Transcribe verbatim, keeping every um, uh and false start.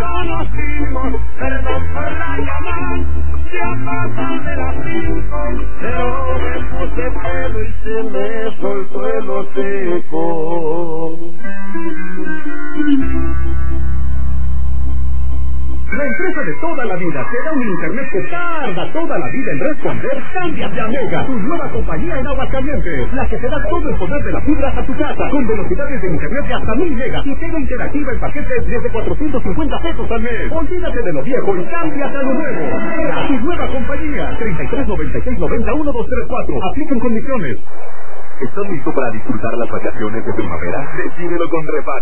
conocimos, perdón por la llamada, ya pasan de las cinco, pero me puse pedo y se me soltó el hocico. La empresa de toda la vida te da un internet que tarda toda la vida en responder. Cámbiate a Mega, tu nueva compañía en Aguascalientes, la que te da todo el poder de la fibra a tu casa, con velocidades de internet de hasta mil megas y tele interactiva en paquetes desde cuatrocientos cincuenta pesos al mes. Olvídate de lo viejo y cámbiate a lo nuevo. Mega, tu nueva compañía. treinta y tres noventa y seis noventa uno dos tres cuatro. Aplican condiciones. ¿Estás listo para disfrutar las vacaciones de primavera? Decídelo con Repar.